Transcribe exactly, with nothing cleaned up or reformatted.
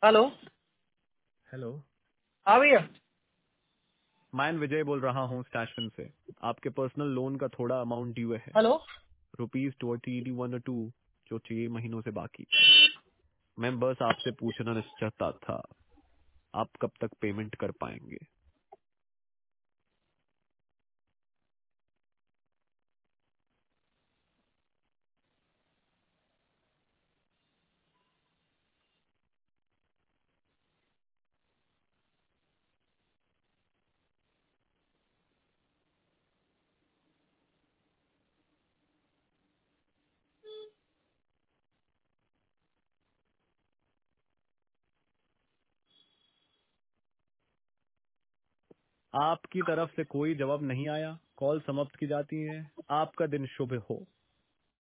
Hello. Hello. हाँ भैया। मैं विजय बोल रहा हूँ स्टैशन से। आपके पर्सनल लोन का थोड़ा अमाउंट ड्यू है, hello. Rupees twenty one two, जो छह महीनों से बाकी है। मैं बस आपसे पूछना चाहता था, आप कब तक पेमेंट कर पाएंगे? आपकी तरफ से कोई जवाब नहीं आया, कॉल समाप्त की जाती है। आपका दिन शुभ हो।